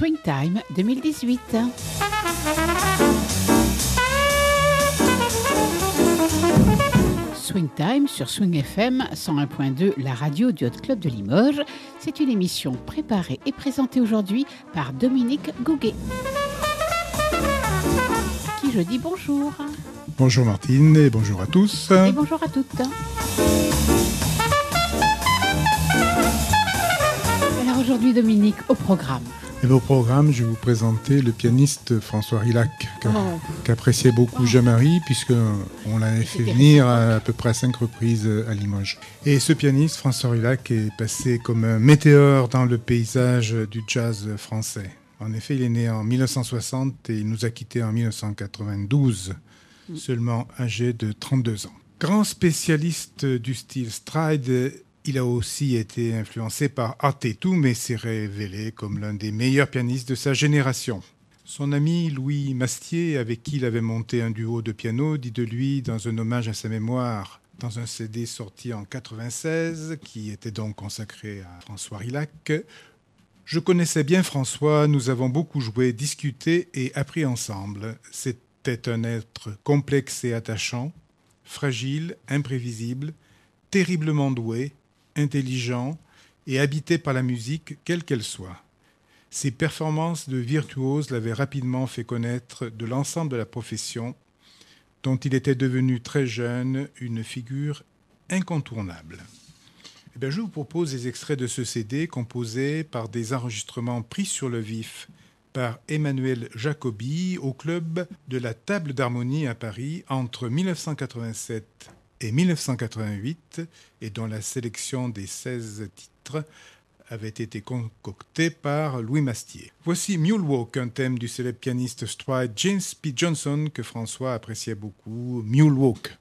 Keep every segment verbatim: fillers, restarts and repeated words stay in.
Swing Time deux mille dix-huit. Swing Time sur Swing F M cent un point deux, la radio du Hot Club de Limoges. C'est une émission préparée et présentée aujourd'hui par Dominique Gouguet. À qui je dis bonjour. Bonjour Martine et bonjour à tous. Et bonjour à toutes. Alors aujourd'hui Dominique, au programme. Et au programme, je vais vous présenter le pianiste François Rilhac, qu'a, oh. qu'appréciait beaucoup oh. Jean-Marie, puisqu'on l'avait fait venir à, à peu près à cinq reprises à Limoges. Et ce pianiste, François Rilhac, est passé comme un météore dans le paysage du jazz français. En effet, il est né en dix-neuf cent soixante et il nous a quittés en dix-neuf cent quatre-vingt-douze, mm. seulement âgé de trente-deux ans. Grand spécialiste du style stride, il a aussi été influencé par Art Tatum, mais s'est révélé comme l'un des meilleurs pianistes de sa génération. Son ami Louis Mastier, avec qui il avait monté un duo de piano, dit de lui, dans un hommage à sa mémoire, dans un C D sorti en quatre-vingt-seize, qui était donc consacré à François Rilhac. « Je connaissais bien François, nous avons beaucoup joué, discuté et appris ensemble. C'était un être complexe et attachant, fragile, imprévisible, terriblement doué, intelligent et habité par la musique, quelle qu'elle soit. Ses performances de virtuose l'avaient rapidement fait connaître de l'ensemble de la profession, dont il était devenu très jeune une figure incontournable. » Eh bien, je vous propose des extraits de ce C D composés par des enregistrements pris sur le vif par Emmanuel Jacobi au club de la Table d'Harmonie à Paris entre dix-neuf cent quatre-vingt-sept et dix-neuf cent quatre-vingt-huit, et dont la sélection des seize titres avait été concoctée par Louis Mastier. Voici Mule Walk, un thème du célèbre pianiste stride James P. Johnson que François appréciait beaucoup. Mule Walk.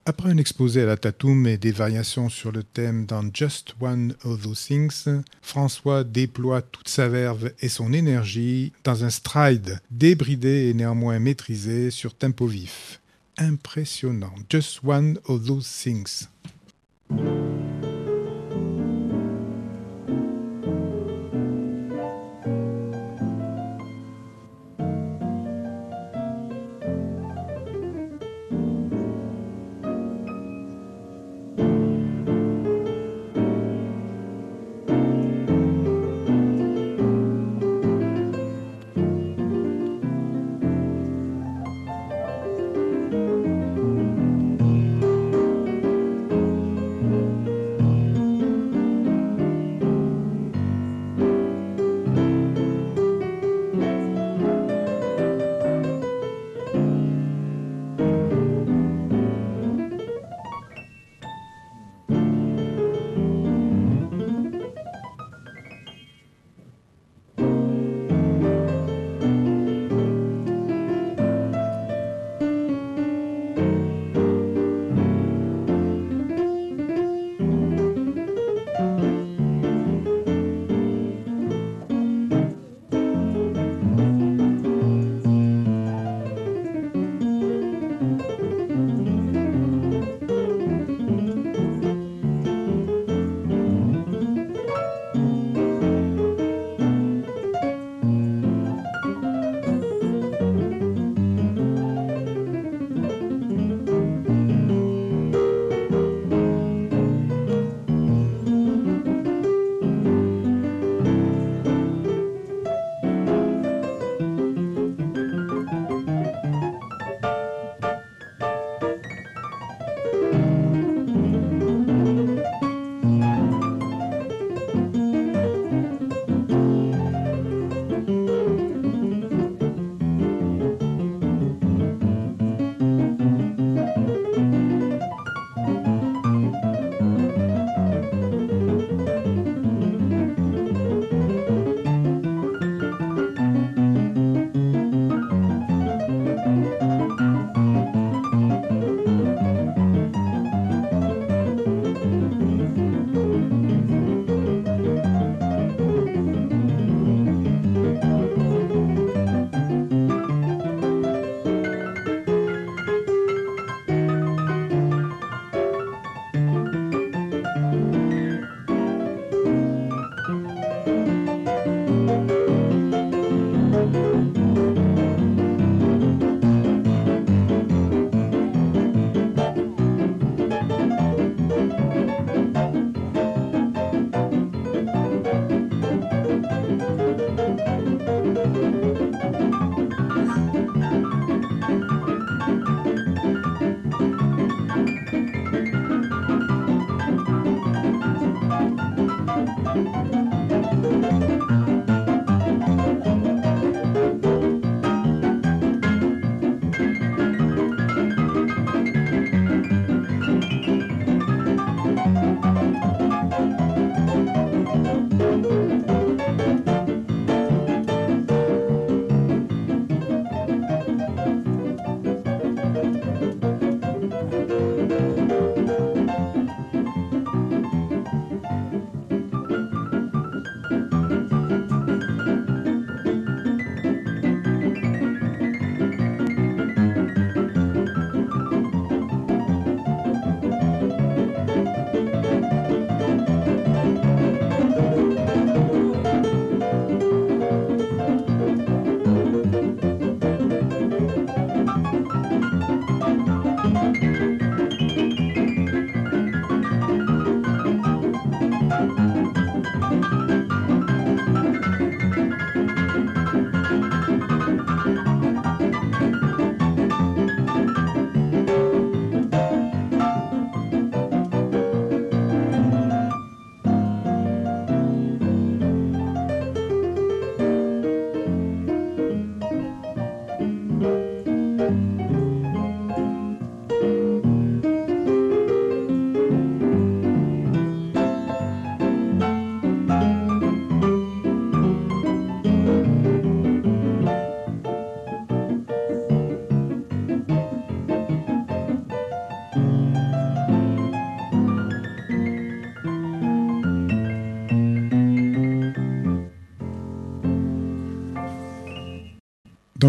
Après un exposé à la Tatum et des variations sur le thème dans Just One of Those Things, François déploie toute sa verve et son énergie dans un stride débridé et néanmoins maîtrisé sur tempo vif. Impressionnant. Just One of Those Things.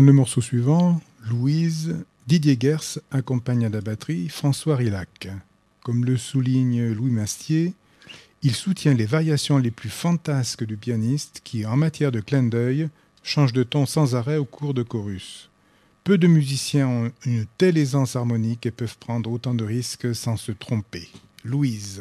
le morceau suivant, Louise, Didier Gers accompagne à la batterie François Rilhac. Comme le souligne Louis Mastier, il soutient les variations les plus fantasques du pianiste qui, en matière de clin d'œil, change de ton sans arrêt au cours de chorus. Peu de musiciens ont une telle aisance harmonique et peuvent prendre autant de risques sans se tromper. Louise.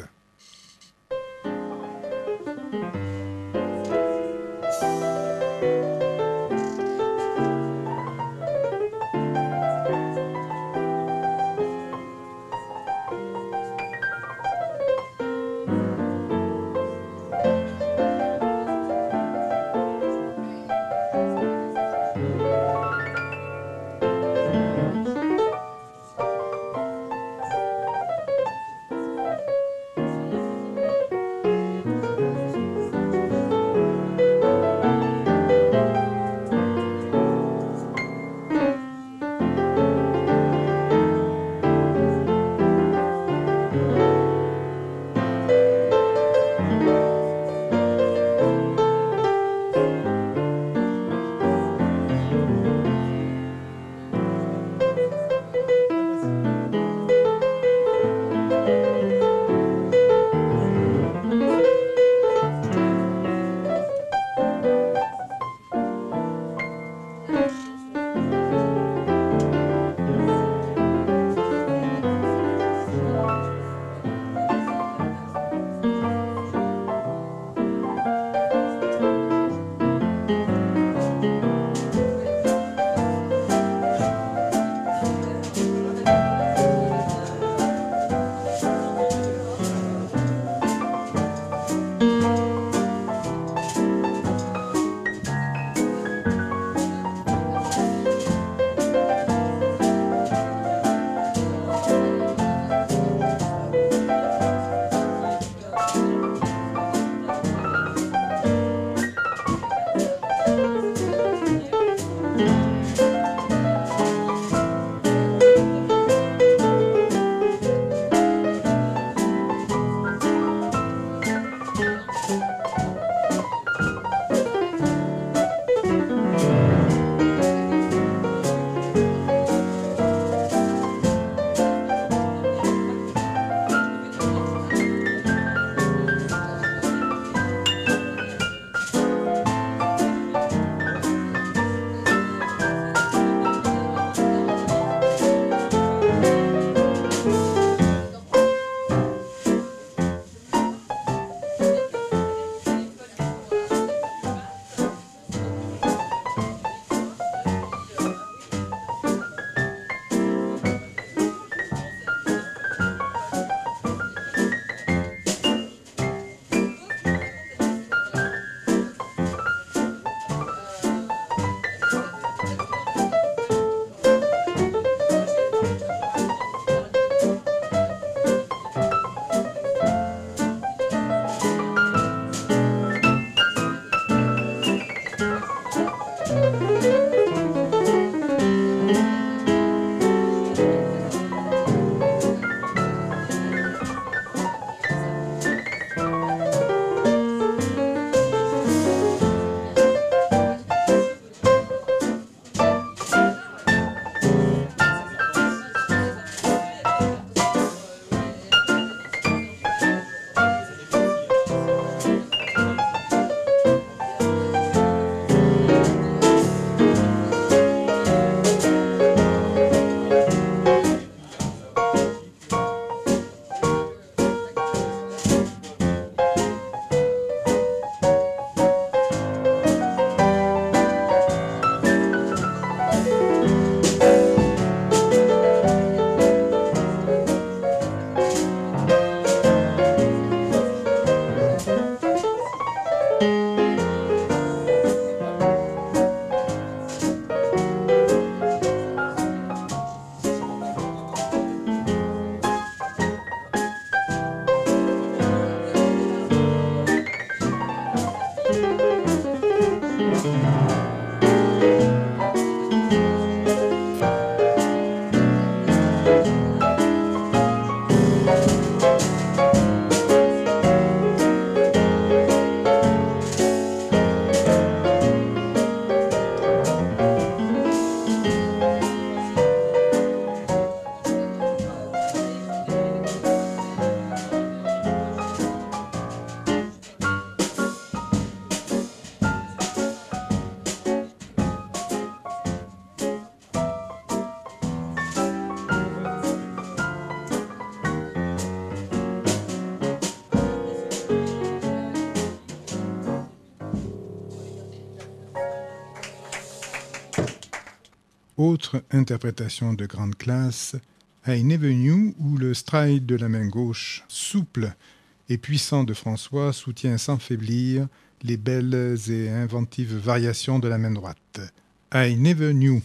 Autre interprétation de grande classe, I Never Knew, où le stride de la main gauche, souple et puissant de François, soutient sans faiblir les belles et inventives variations de la main droite. I Never Knew.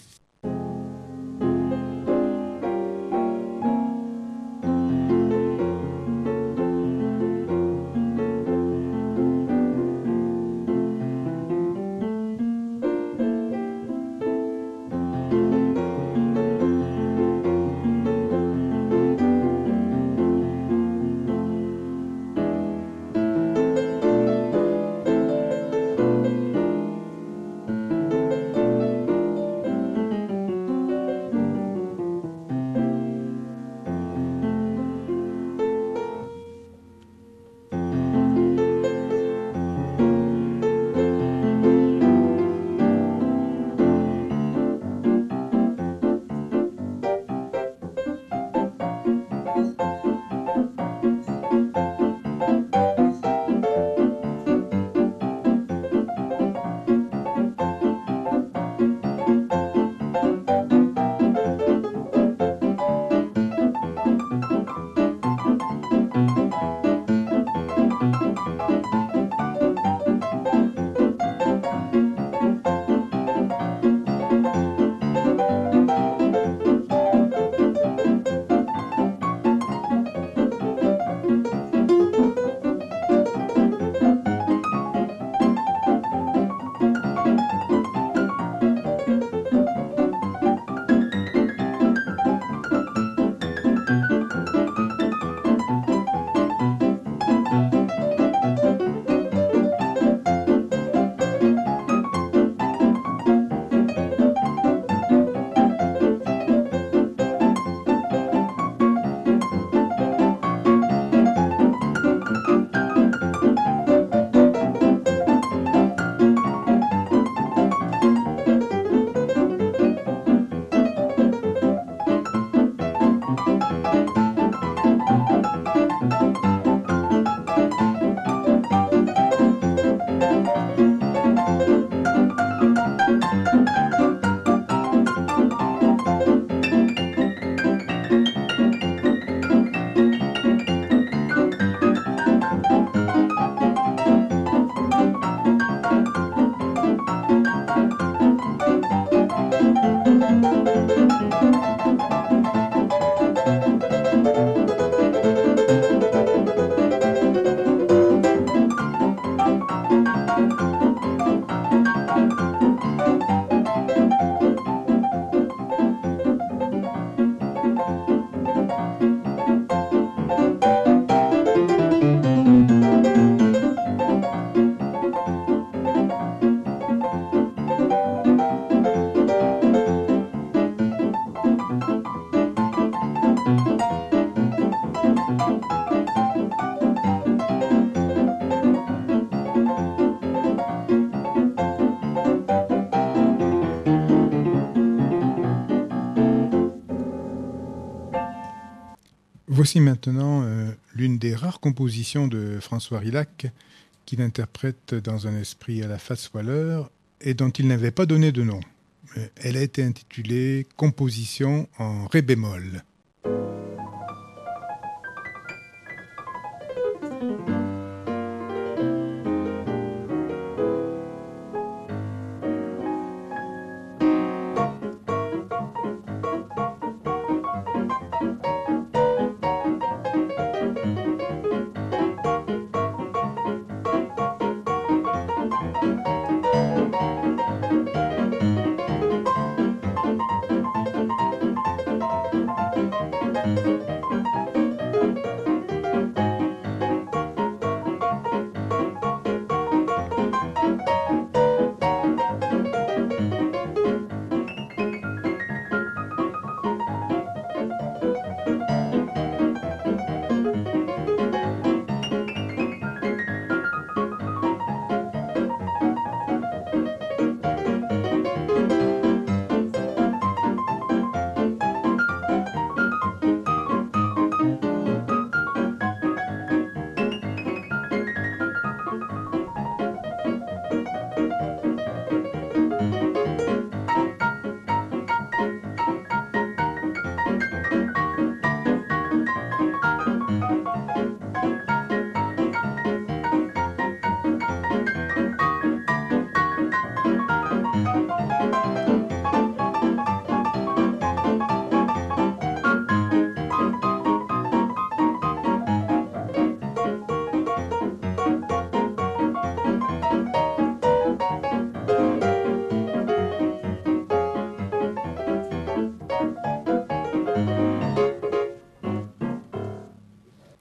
Voici maintenant euh, l'une des rares compositions de François Rilhac qu'il interprète dans un esprit à la Fats-Waller et dont il n'avait pas donné de nom. Elle a été intitulée « Composition en ré bémol ».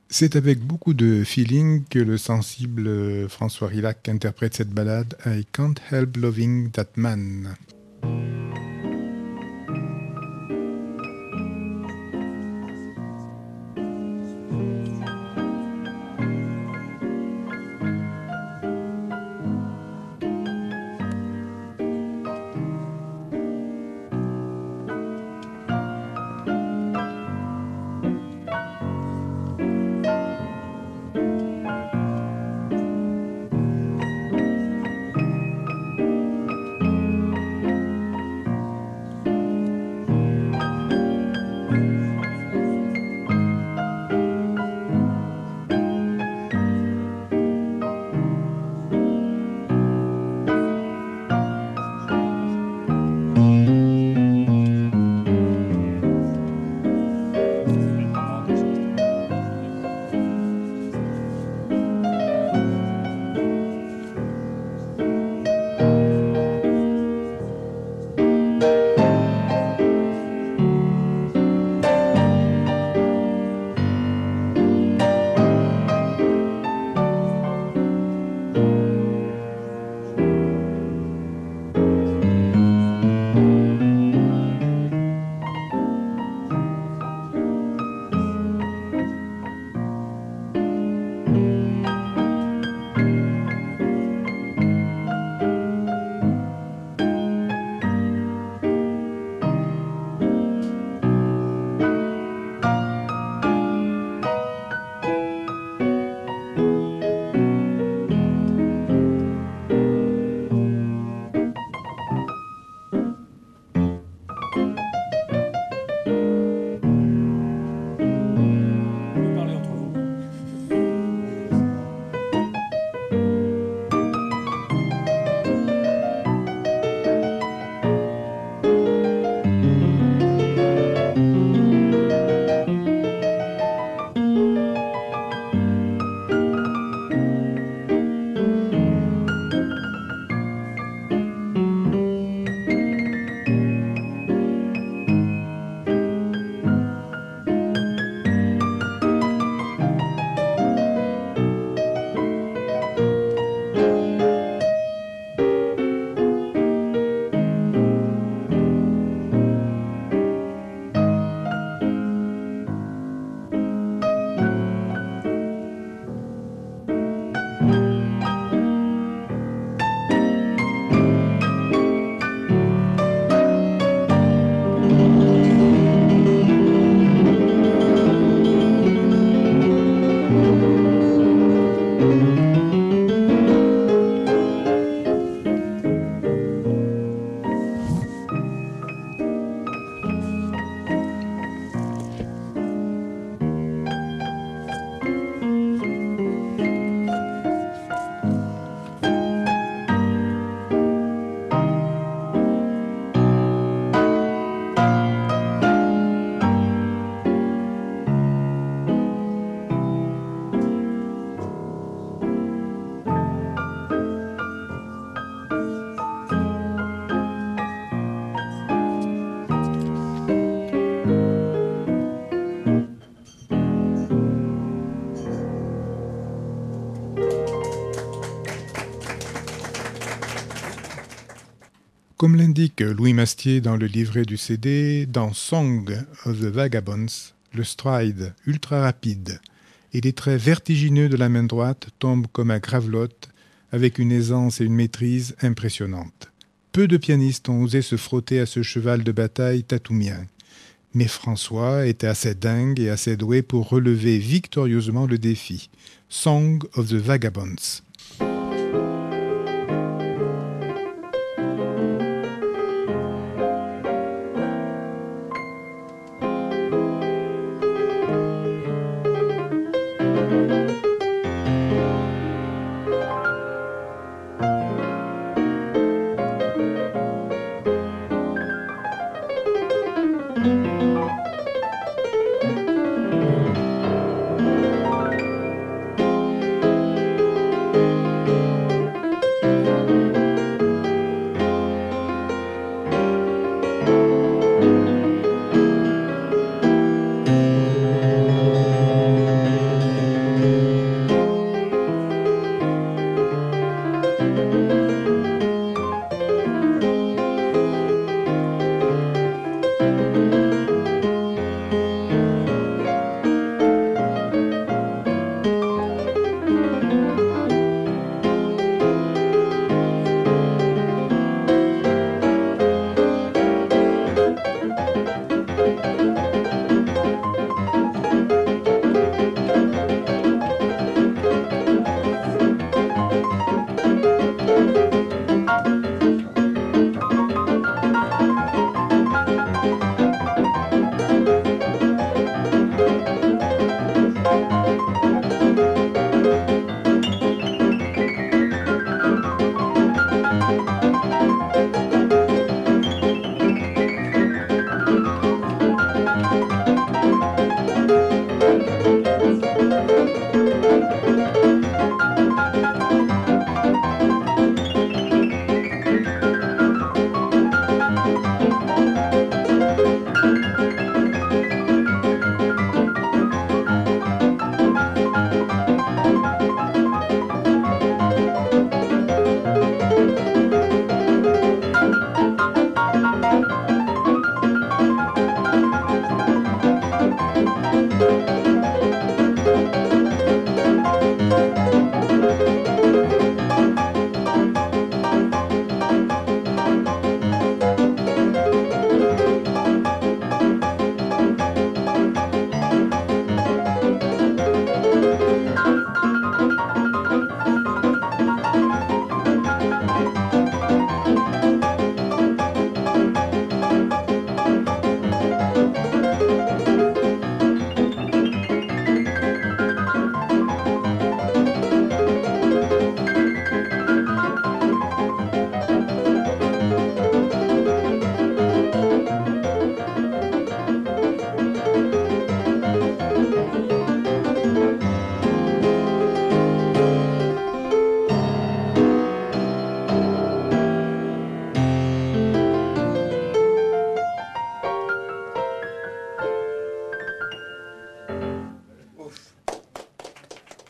C'est avec beaucoup de feeling que le sensible François Rilhac interprète cette ballade « I Can't Help Loving That Man ». Comme l'indique Louis Mastier dans le livret du C D, dans Song of the Vagabonds, le stride ultra rapide et les traits vertigineux de la main droite tombent comme à gravelotte avec une aisance et une maîtrise impressionnantes. Peu de pianistes ont osé se frotter à ce cheval de bataille tatoumien. Mais François était assez dingue et assez doué pour relever victorieusement le défi. Song of the Vagabonds.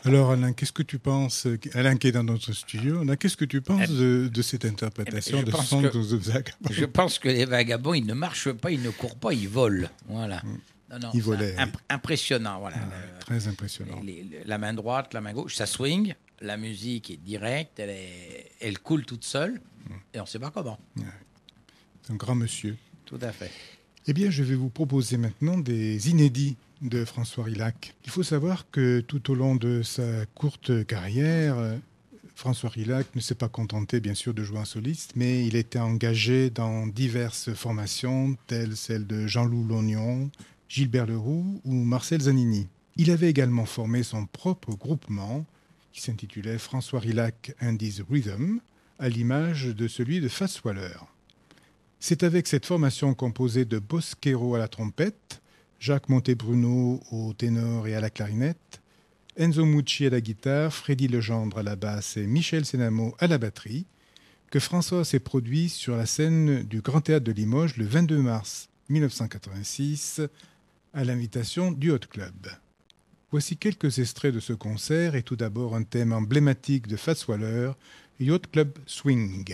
Alors Alain, qu'est-ce que tu penses, Alain qui est dans notre studio, Alain, qu'est-ce que tu penses de, de cette interprétation eh bien, de Song of the Vagabond? Je pense que les vagabonds, ils ne marchent pas, ils ne courent pas, ils volent. Voilà. Mm. Non, non, ils volaient. Imp- impressionnant, voilà. Ah, Le, très impressionnant. Les, les, la main droite, la main gauche, ça swing, la musique est directe, elle, est, elle coule toute seule, mm. et on ne sait pas comment. Ouais. C'est un grand monsieur. Tout à fait. Eh bien, je vais vous proposer maintenant des inédits de François Rilhac. Il faut savoir que tout au long de sa courte carrière, François Rilhac ne s'est pas contenté, bien sûr, de jouer en soliste, mais il était engagé dans diverses formations, telles celles de Jean-Loup Lognon, Gilbert Leroux ou Marcel Zanini. Il avait également formé son propre groupement, qui s'intitulait François Rilhac and his Rhythm, à l'image de celui de Fats Waller. C'est avec cette formation composée de Bosquero à la trompette, Jacques Montebruno au ténor et à la clarinette, Enzo Mucci à la guitare, Freddy Legendre à la basse et Michel Senamo à la batterie, que François s'est produit sur la scène du Grand Théâtre de Limoges le vingt-deux mars mille neuf cent quatre-vingt-six à l'invitation du Hot Club. Voici quelques extraits de ce concert et tout d'abord un thème emblématique de Fats Waller, Yacht Club Swing.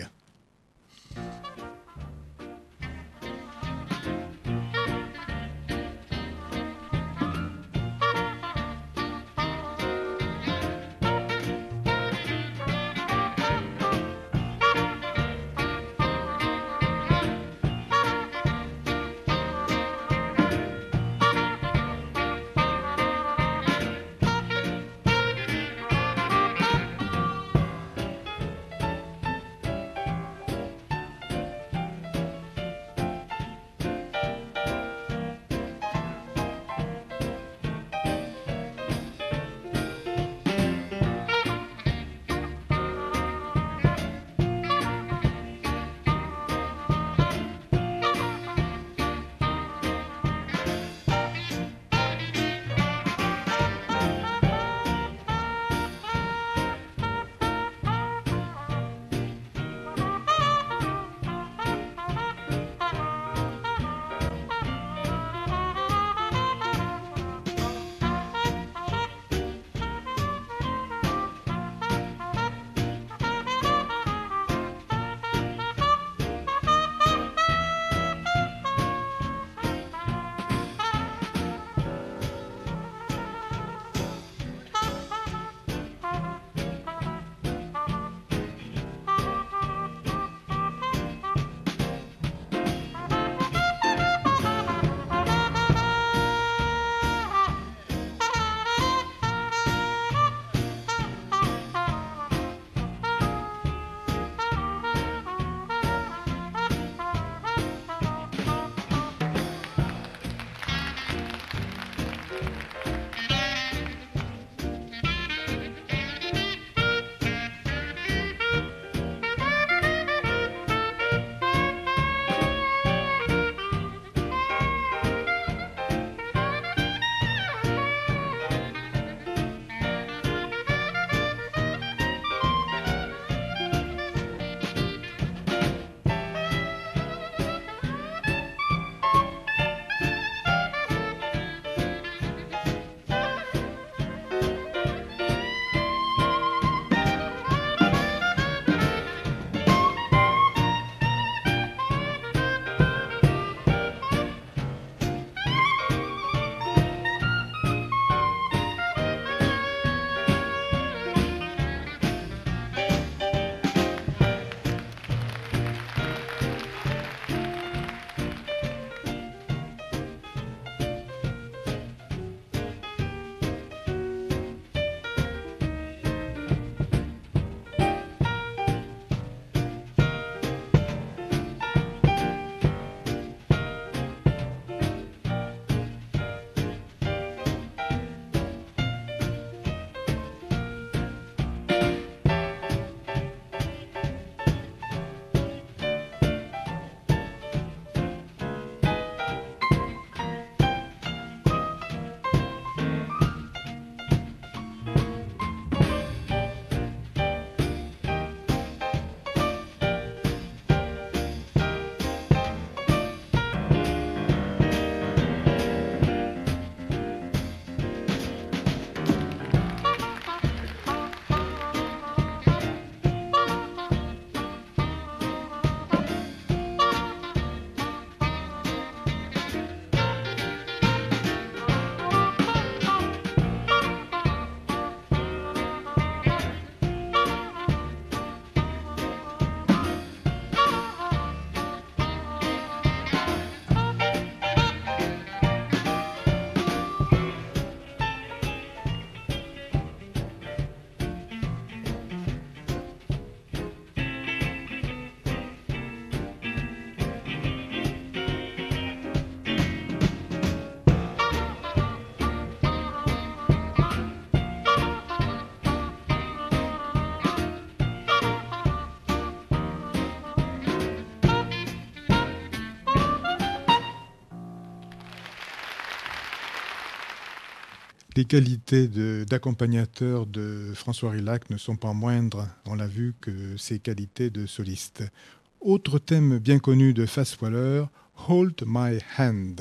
Les qualités de, d'accompagnateur de François Rilhac ne sont pas moindres, on l'a vu, que ses qualités de soliste. Autre thème bien connu de Fats Waller, Hold My Hand.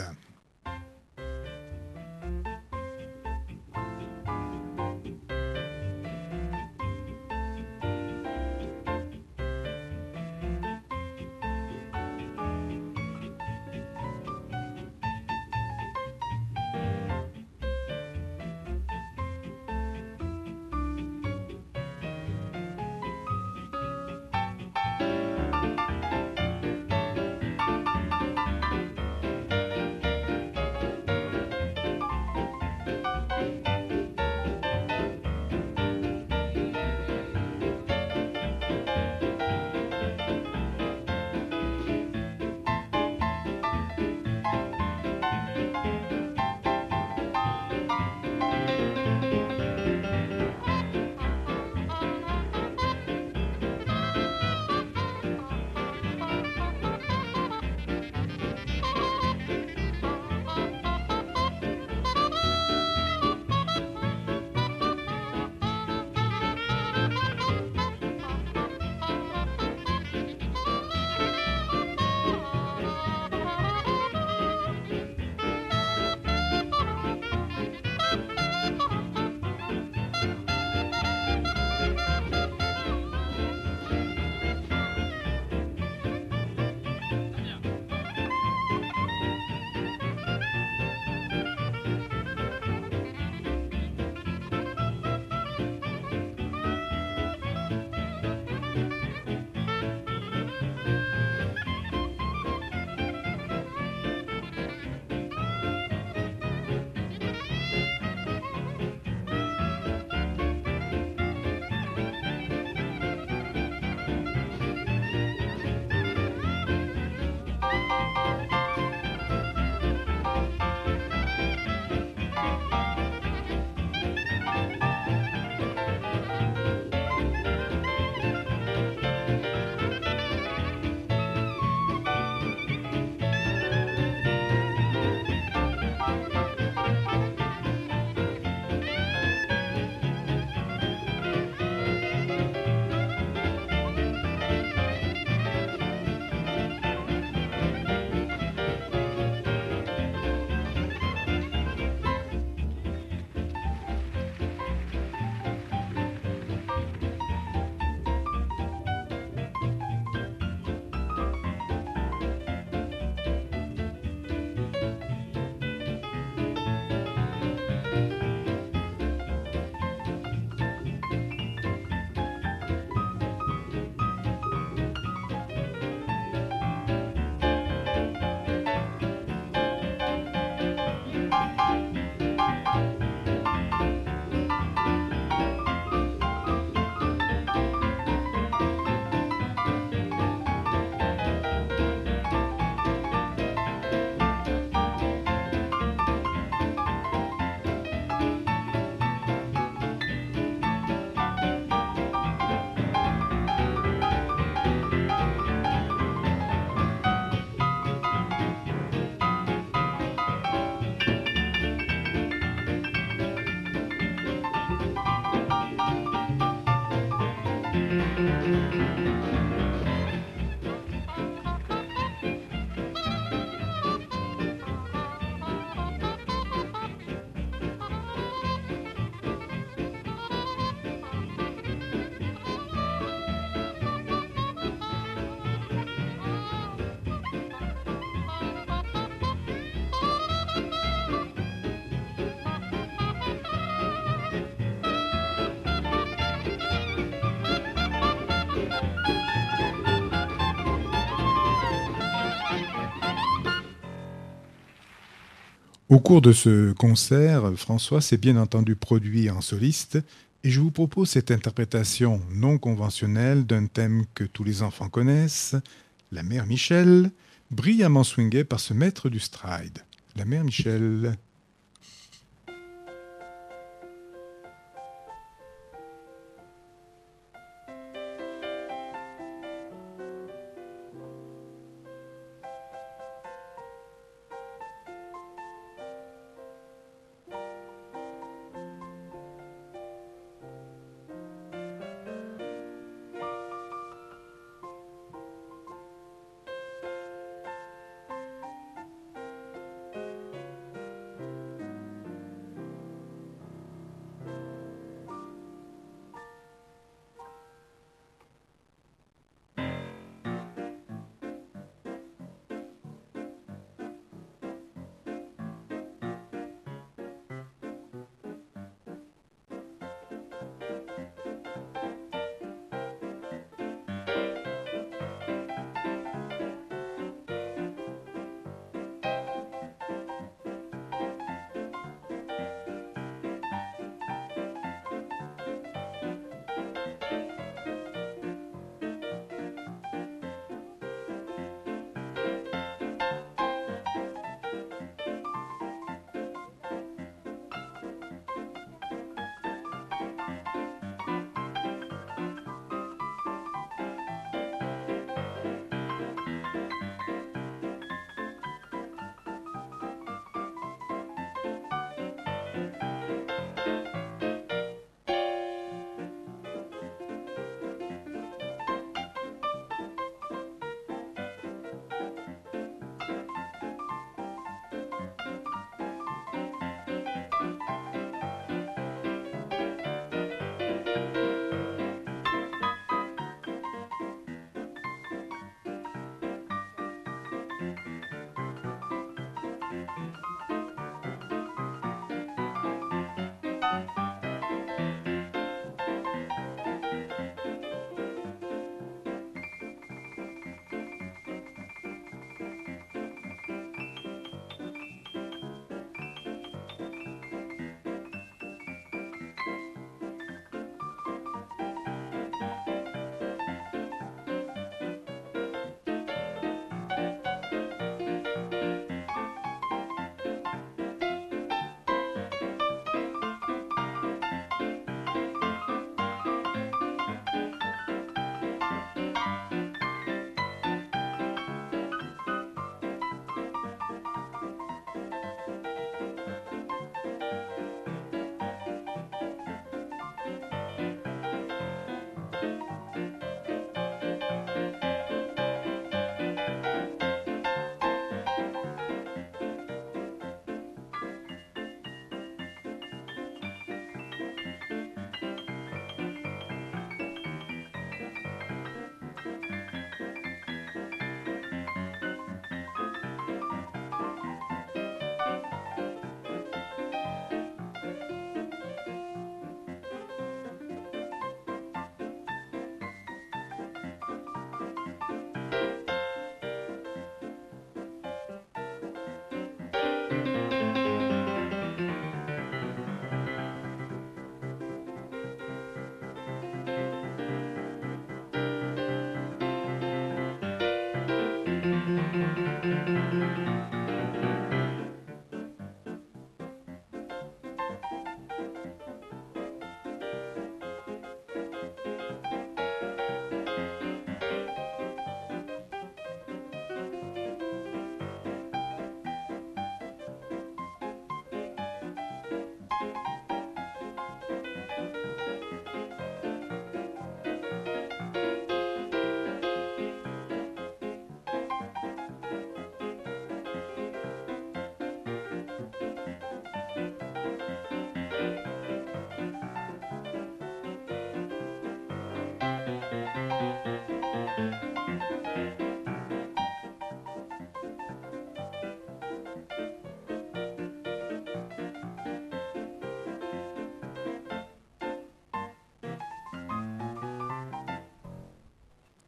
Au cours de ce concert, François s'est bien entendu produit en soliste et je vous propose cette interprétation non conventionnelle d'un thème que tous les enfants connaissent, La Mère Michel, brillamment swingée par ce maître du stride. La Mère Michel.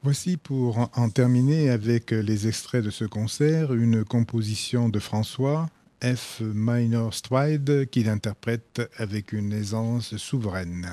Voici pour en terminer avec les extraits de ce concert, une composition de François, F minor Stride, qu'il interprète avec une aisance souveraine.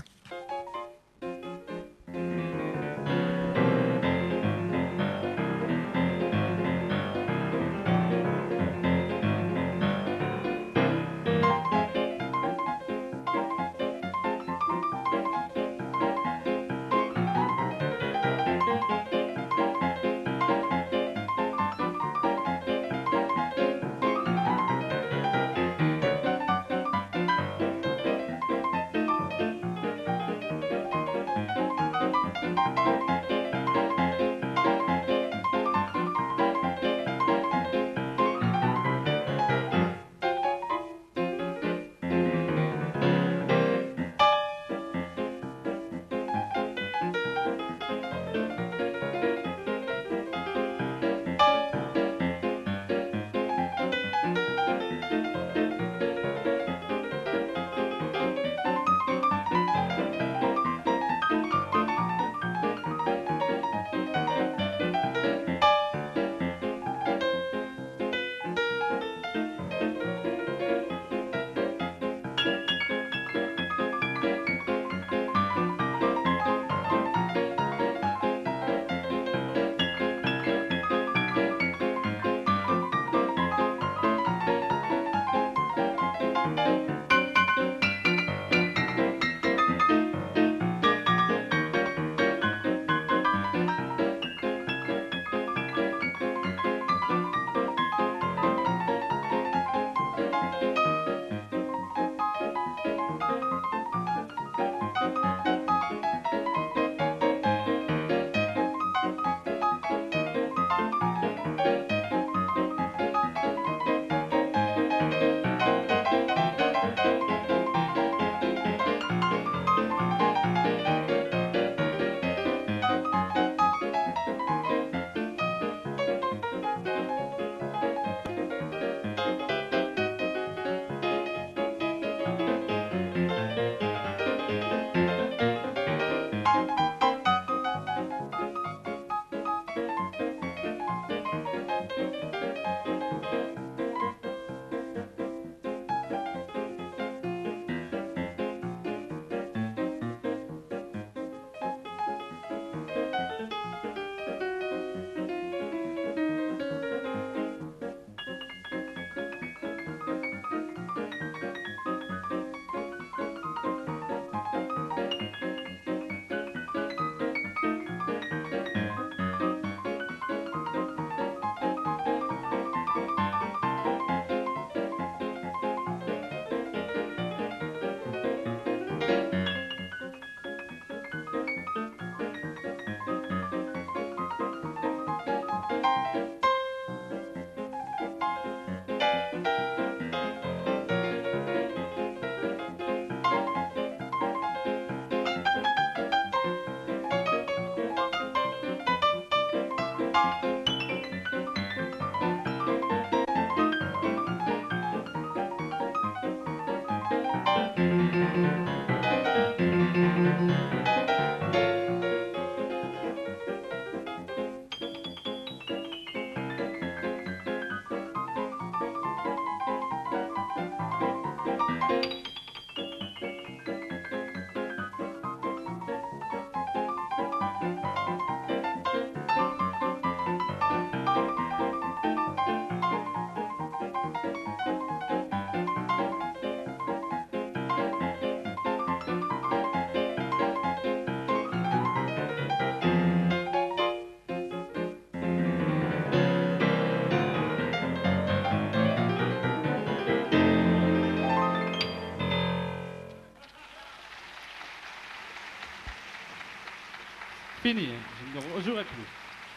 Fini, je ne rejouerai plus.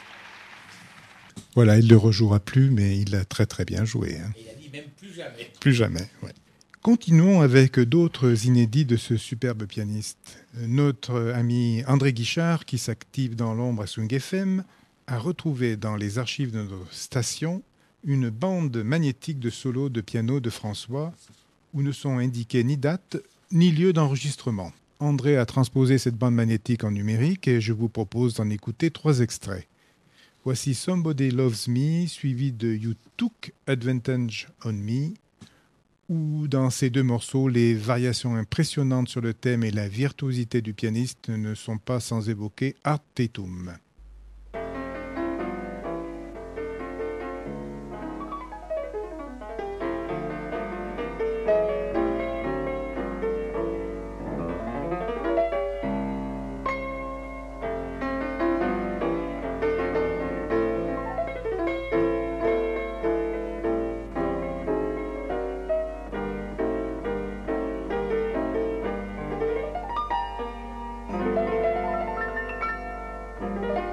Voilà, il ne le rejouera plus, mais il a très très bien joué. Hein. Il a dit même plus jamais. Plus jamais, ouais. Continuons avec d'autres inédits de ce superbe pianiste. Notre ami André Guichard, qui s'active dans l'ombre à Swing F M, a retrouvé dans les archives de notre station une bande magnétique de solos de piano de François, où ne sont indiqués ni date ni lieu d'enregistrement. André a transposé cette bande magnétique en numérique et je vous propose d'en écouter trois extraits. Voici Somebody Loves Me, suivi de You Took Advantage on Me, où dans ces deux morceaux, les variations impressionnantes sur le thème et la virtuosité du pianiste ne sont pas sans évoquer Art Tatum. Thank you.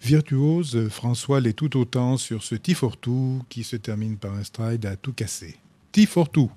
virtuose, François l'est tout autant sur ce T for two qui se termine par un stride à tout casser. T for two.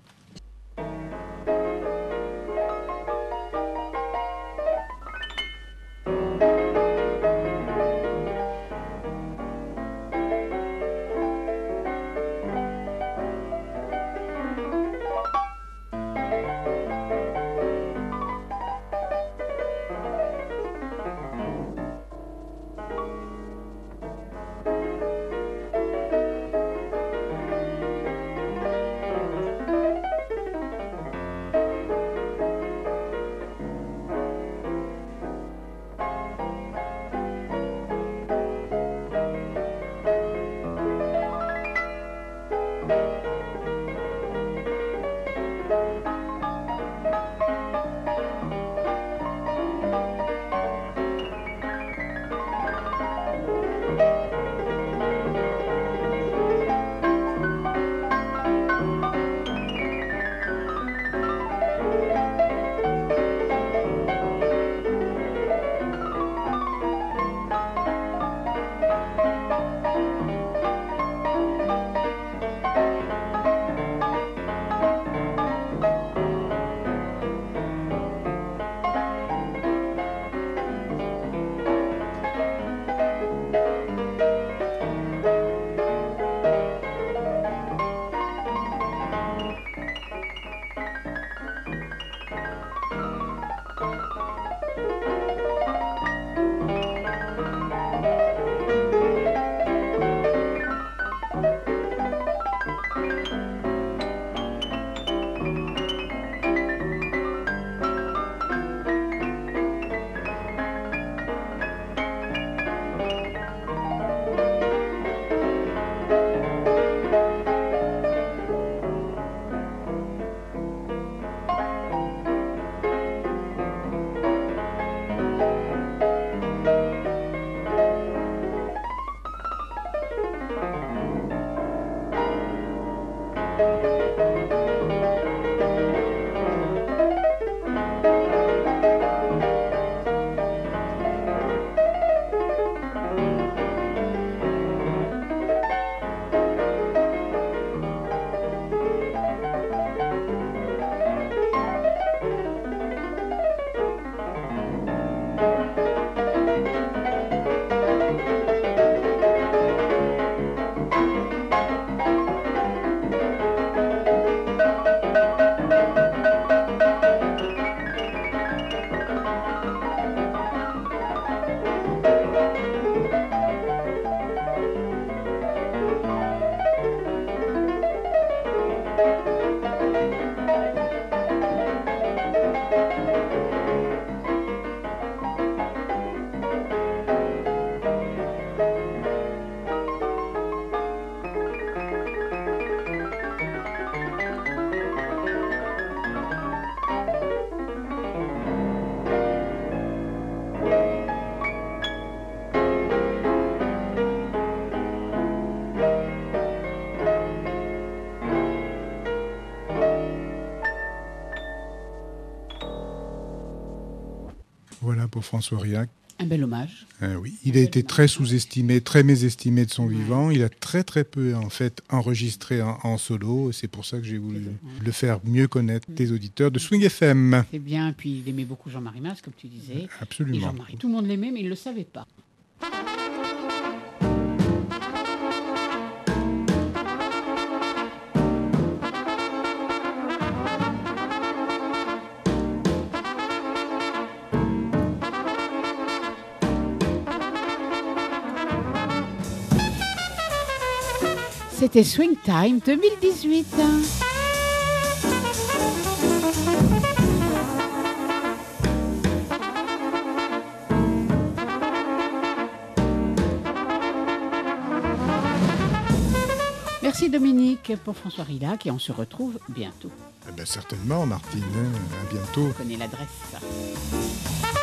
Voilà pour François Aurillac. Un bel hommage. Euh, oui, il a été très sous-estimé, très mésestimé de son ouais. vivant. Il a très très peu en fait enregistré en, en solo. C'est pour ça que j'ai voulu ouais. le faire mieux connaître des auditeurs de Swing F M. C'est bien. Puis il aimait beaucoup Jean-Marie Mas, comme tu disais. Absolument. Et Jean-Marie, tout le monde l'aimait, mais il ne le savait pas. C'était Swing Time deux mille dix-huit. Merci Dominique pour François Aurillac et on se retrouve bientôt. Eh bien, certainement Martine, à bientôt. On connaît l'adresse.